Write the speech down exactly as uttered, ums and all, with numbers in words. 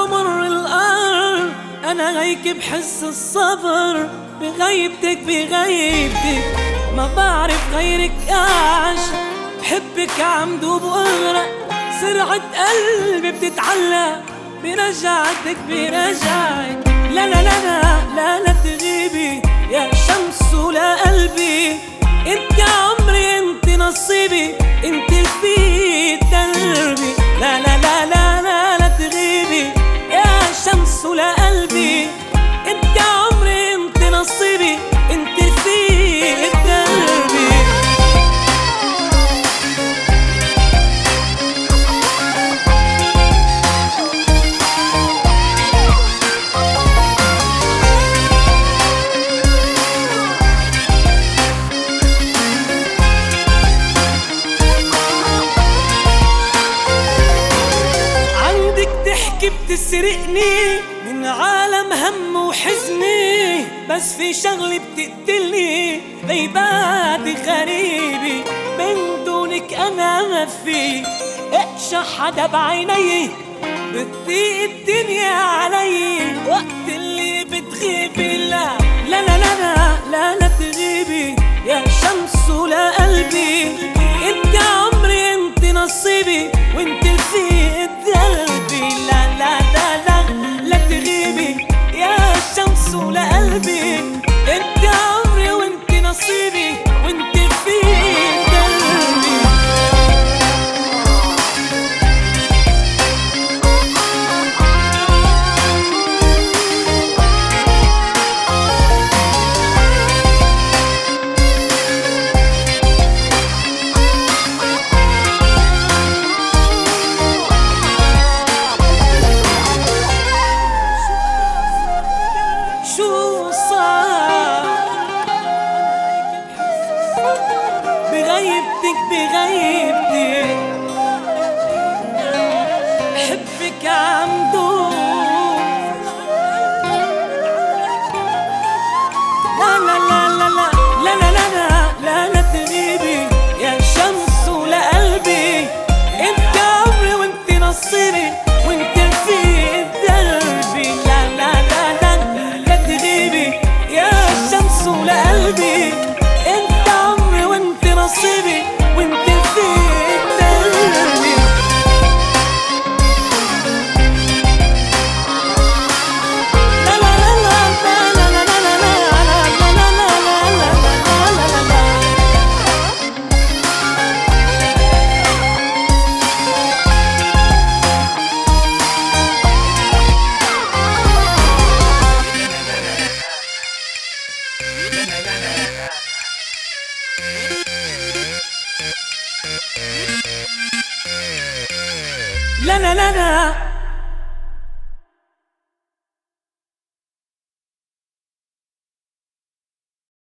بمر الأرض أنا هيك بحس الصبر، بغيبتك بغيبتك ما بعرف غيرك أعشق، بحبك عم دوب وأغرق، سرعة قلبي بتتعلق برجعتك برجعك. لا لا لا لا لا لا تغيبي يا شمس ولا قلبي، انت عمري انت نصيبي، انت اللي في دربي. لا لا لا لا لا لا تغيبي يا شمس ولا قلبي، انت عمري انت نصيبي، انت اللي في دربي. بتسرقني من عالم هم وحزني، بس في شغلة بتقتلني غيباتي غريبة، من دونك أنا ما في اقشع حدا بعيني، بتضيق الدنيا علي وقت اللي بتغيبي. لا لا لا لا لا لا تغيبي يا شمس ولا قلبي، انت عمري انت نصيبي، وانت اللي في دربي. لا لا لا لا لا تغيبي يا شمس ولا قلبي، انت عمري وانت نصيبي، وانت في دربي. بغيبتك بغيبتك بحبك عم دوب. لا لا لا لا لا لا لا لا لا لا تغيبي يا شمس ولا قلبي، انت عمري وانت نصيبي، وانت في دربي. لا لا لا لا لا تغيبي يا شمس ولا قلبي، انت عمري وانت نصيبي، وانت في دربي. لا لا لا لا لا لا لا لا لا لا لا لا لا لا